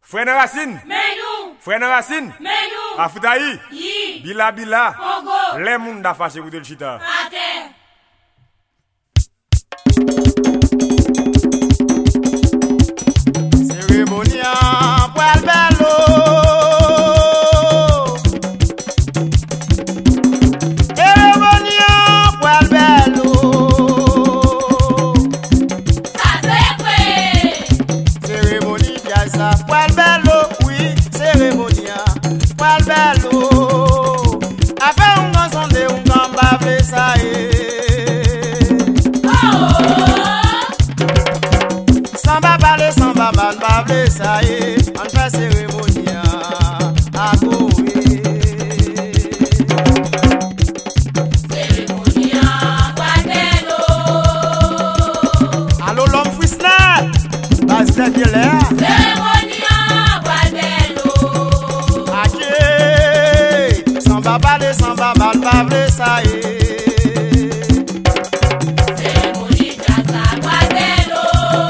Frère Racine. Menou. Frère Racine. Menou. Afutaï. Yi. Bila bila. Congo. Les moun da fâché écouter le chita. À terre. Cérémonia poil bello. Cérémonia poil bello. Ça c'est vrai. Cérémonie piazza poil bello. Oui, cérémonia poil bello. Après un grand sonde, un grand bave ça Samba balé, samba man bave ça on fait cérémonia à Koé. Cérémonia Guadello. Allô l'homme frisna, base de l'air. Cérémonia Guadello. Aké, samba balé, samba man bave ça Cérémonie Piazza Guadello.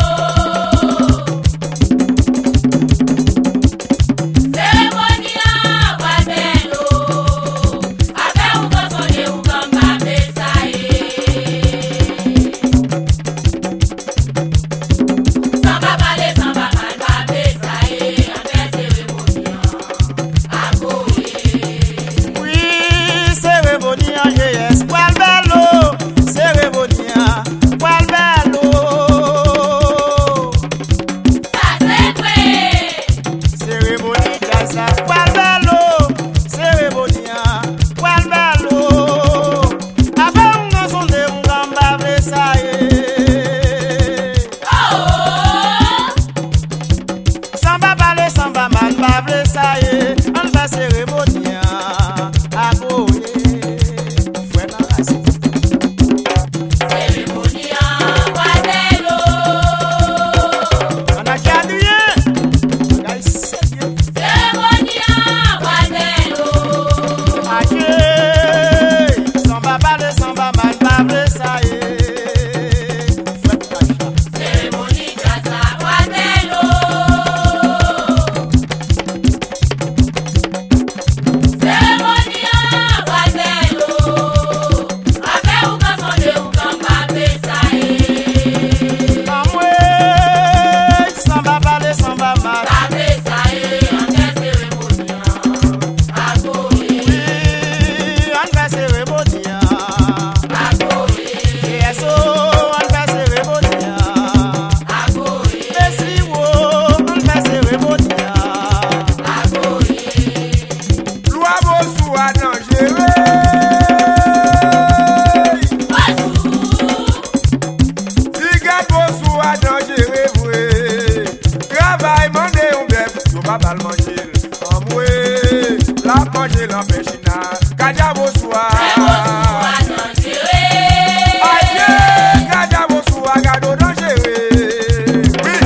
Cérémonia Guadello. Avec un grand sonnet, un grand bave Samba balé, samba man bave avec cérémonia à Koé. Oui, cérémonia yes, poil bello. Cérémonia poil bello. Ça c'est vrai. Cérémonie piazza poil bello. Cérémonia poil bello. Après un grand sonde, un grand bave ça Samba balé, samba man bave ça on fait cérémonia à Koé. Frère Racine. Cérémonia Guadello. On a cadré, on a essayé. Cérémonia Guadello. Aké, samba balé, samba man bave ça Cérémonie Piazza Guadello. Cérémonia Guadello. Avec un grand sonnet, un grand bave Amoué, samba balé, samba man. Bave en fait cérémonia à Koé. Oui, on fait cérémonia. À Koé. Yeso, on fait cérémonia. À Koé. Messi wo, on fait cérémonia. À Koé. Loi Bossou a dangereux. Diga Bossou a dangereux, oui. Travail mandé un bœuf, yo pas mal manger. Amoué, la manger l'empêchina. Kaja Bossou a. Aïe, Kaja Bossou a gado dangereux. Oui,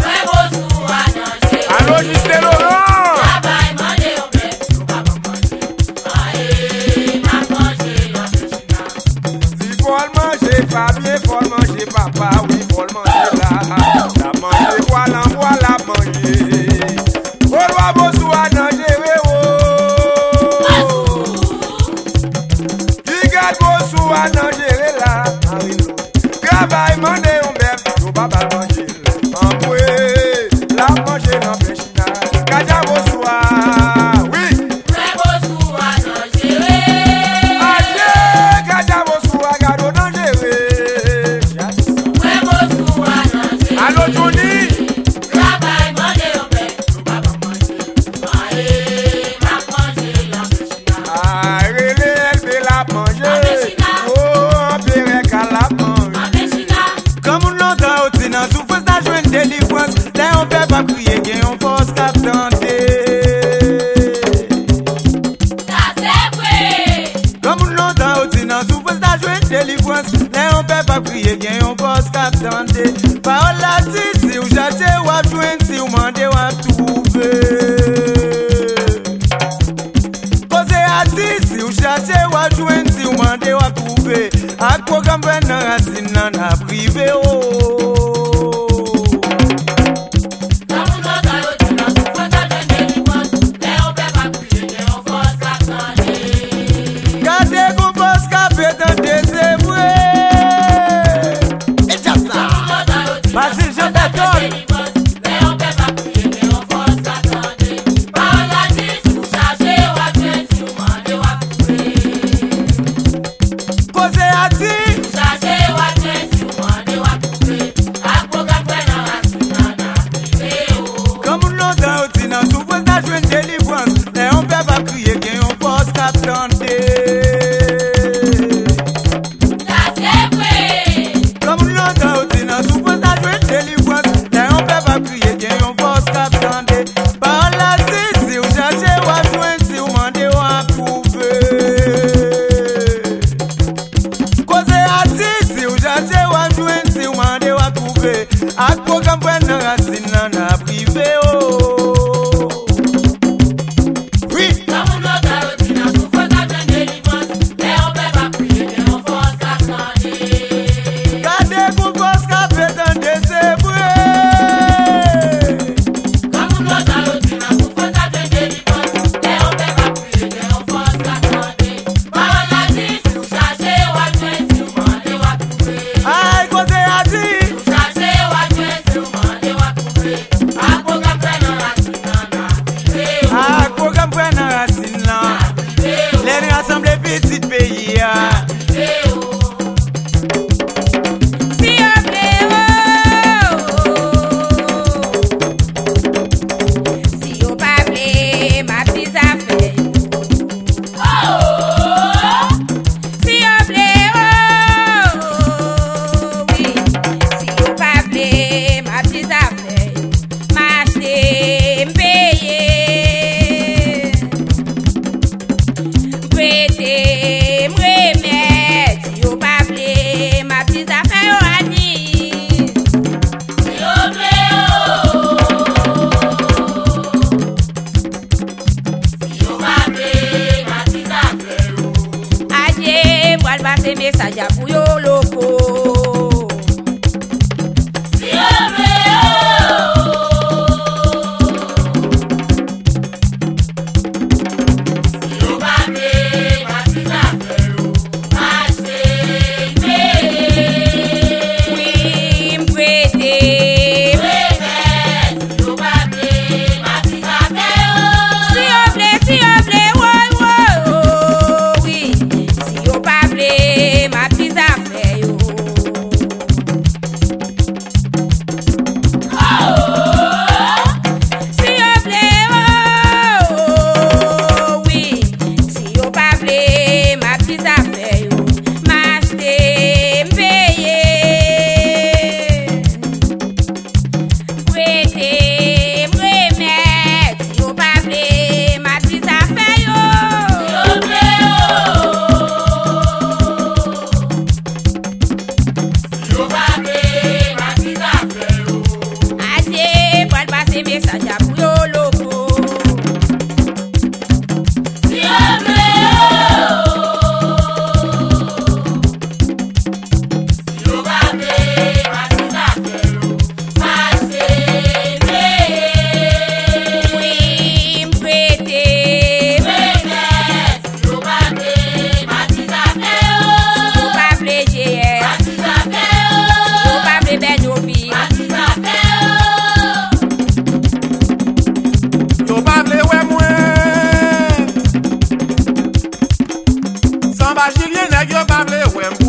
allô Justin Laurent. Si faut le manger, pas bien, faut le manger, papa, oui, faut le manger là. La manger, voilà manger. Oh, Loi Bossou a dangereux, oh.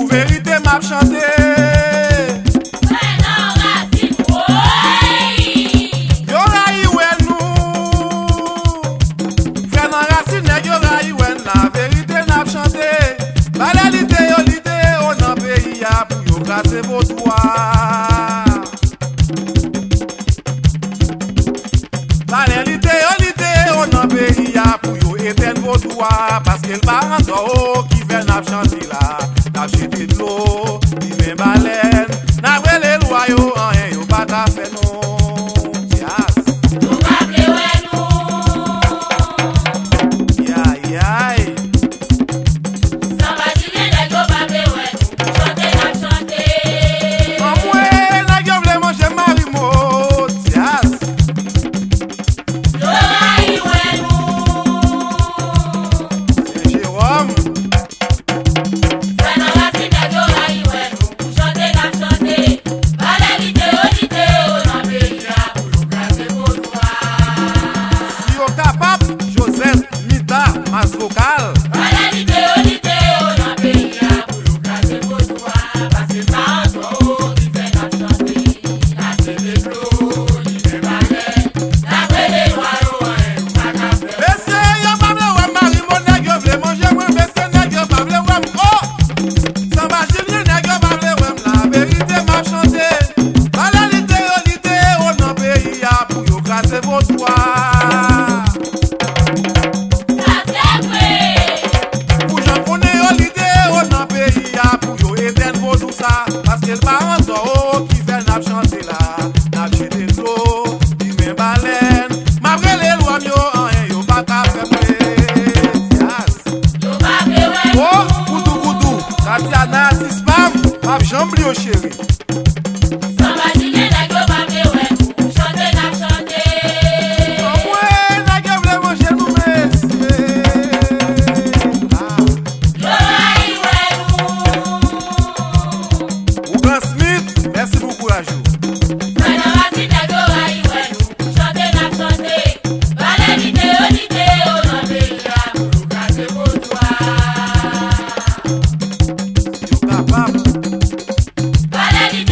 vérité m'a chanté. C'est vos doigts. La réalité, on a pays pour vous éteindre vos doigts. Parce que le parent d'eau qui vient n'a chanter là, n'a jeté de l'eau, il met baleine, n'a pas les loyaux, rien, y'a pas ta fait non. Vocal. Parce que le parent d'eau qui fait n'a chanter là, n'a jeté de l'eau, il met baleine, malgré les lois mieux, yo pas qu'à faire oh, koudou, Tatiana, si spam, m'a jambe au chéri. Merci beaucoup la joue. Valérie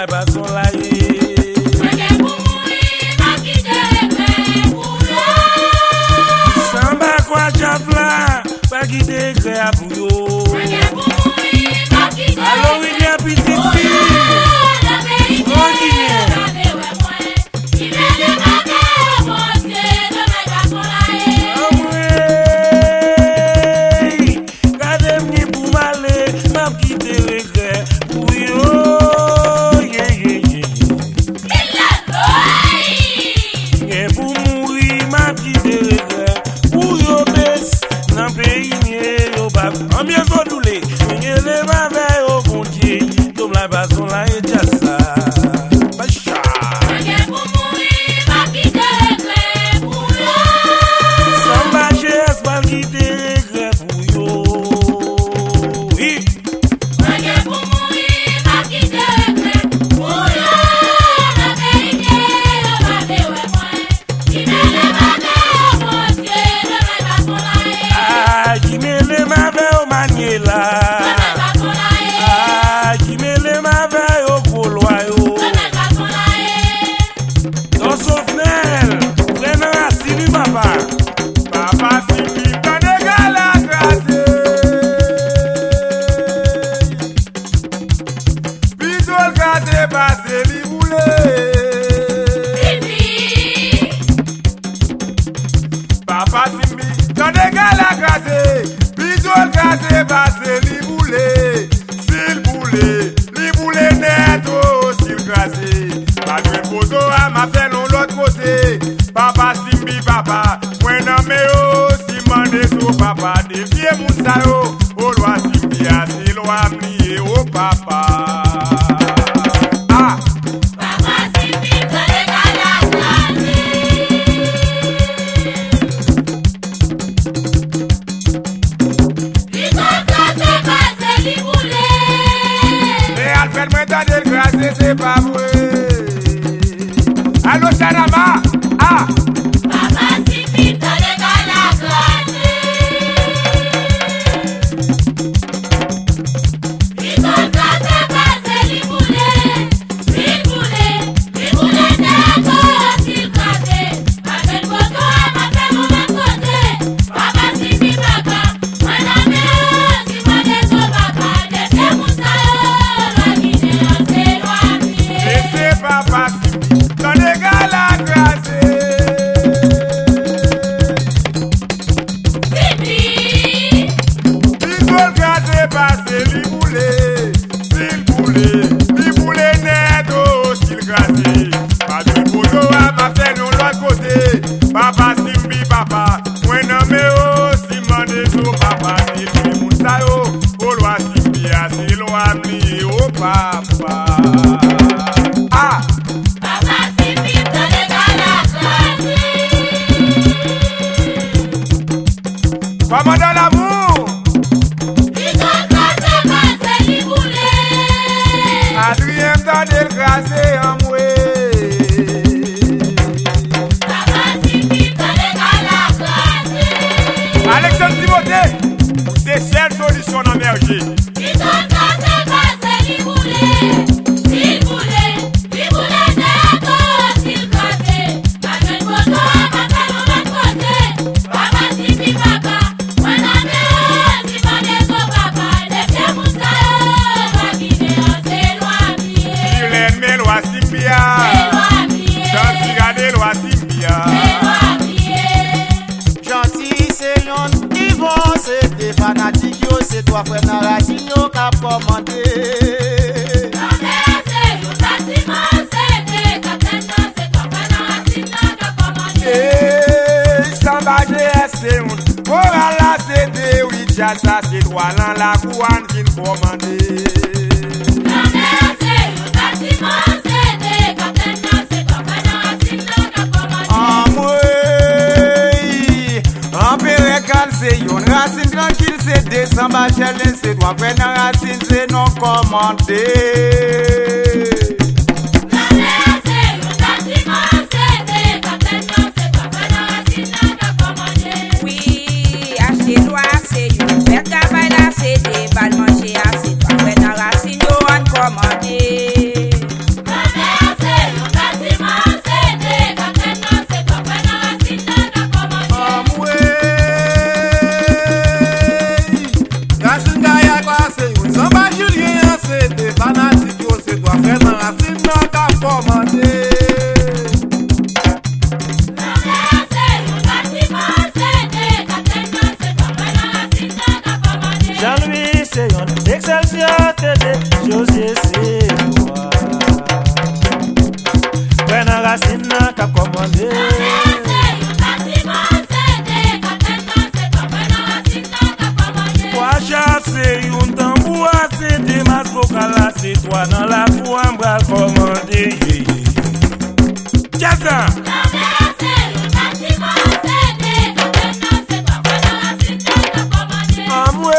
la pas son la Samba quoi chafla, pas quitter créa pour yo. Alors il y a petite fille. C'est pas vrai. Allô, Sarama? Ah! Papa, si vite dans les galaxies. Il faut passer les boulets. S'il voulait d'accord, s'il crasait. Avec le photo, ma femme au même côté. Papa, si vite, papa. Moi, la mère, si moi, des autres, papa. Des filles, moussa, la Guinée, c'est loin. C'est papa, dans les galaxies. Passer les boulets, s'il voulait net, oh, s'il grassait. Pas de photo à ma fête, non, l'autre côté. Papa, Simbi, papa, moi, non, mais oh, si mandé so, papa, il fait mon sayo. Oh, loi, Simbi, assez loin, oh, papa. Ah! Papa, Simbi, dans les galaxies. Comment dans l'amour? Adrien dans des grasses en moué. Alexandre Timothée, c'est cette solution en merger. Gentil, c'est yon qui vont, c'est des fanatiques, yo, c'est toi, frère Naratino, qui a commandé. Samba GS, moral la CD, oui, ça c'est droit dans la couane qui nous commande. C'est une racine tranquille, c'est des samba challenge, c'est toi, frère Racine, c'est non commandé. Oui, achetez-toi, c'est une fête travail là, c'est des balles manger, c'est toi, frère Racine, yo, en commandé. frère dans racine n'a qu'à commander. Jean-Louis, c'est un Excelsior TD, José, c'est toi. Frère dans racine n'a qu'à commander. C'est un tambour, c'est des masses vocales, c'est toi dans la voix, on va commander. Tiens-ça! Amoué,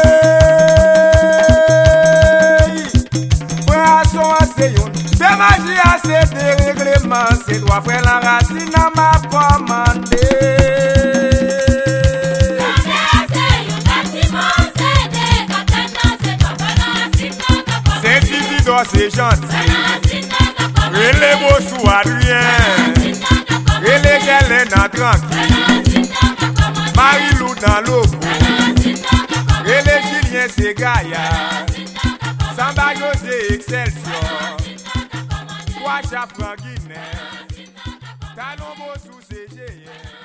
poisson assez yon, c'est magie assez de règlement, c'est toi frère la racine à m'a commandé. C'est gentil, et les beaux sous Adrien, et les gèles dans tranquille, Marie-Lou dans l'eau, et les Julien c'est Gaïa, Samba José Excelsior, toi Chapran Guinée, Talon beau sous c'est Géien.